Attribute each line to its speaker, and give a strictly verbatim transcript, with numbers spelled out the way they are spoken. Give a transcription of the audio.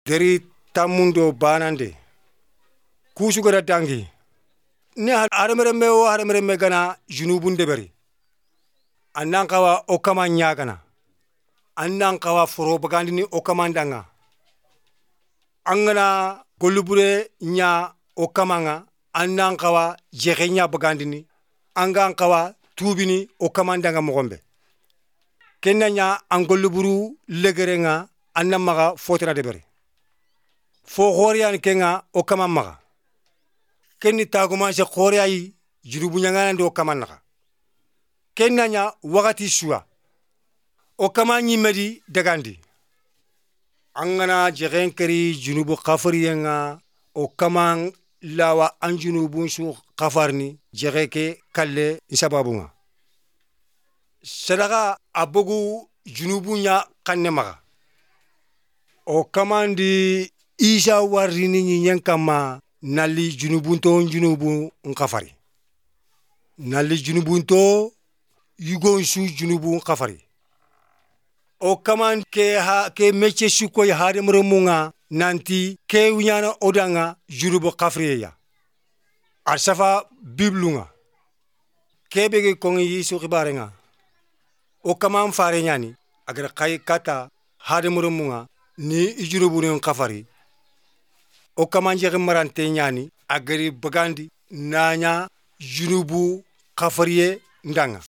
Speaker 1: Deri tamundo banande kusu gara dangi ne haremereme o haremereme gana junubun deberi annan kawa okama nyagana annan kawa foro bagandini okama ndanga angana golubure nya okamanga annan kawa jehenya bagandini angan kawa tubini okama ndanga mogombe kenanya angoluburu legerenga annan maga fotira deberi fo khoriyan kenga okama maga kenni taguma se khoriyayi junubu nyangana ndo okama naga kennanya wakati suwa okama nyimedi dagandi angana jegen keri junubu khafriyenga okama lawa anjunubun su khafarni jegeke kalle sababunga sadaka abogu junubunya kanne maga okamandi isa warini nyen kama nali junubunto junubu nkafari nali junubunto yugonsu junubu nkafari o kaman ke ha ke meche suko ya hade mremunga nanti ke unyana odanga junubu kafriya arsafa biblunga kebege kongi yisu khibarenga o kaman fare nyani agar kay kata hade mremunga ni junubu nkafari o kamanje marante nyani agari bagandi nanya junubu khafariye ndanga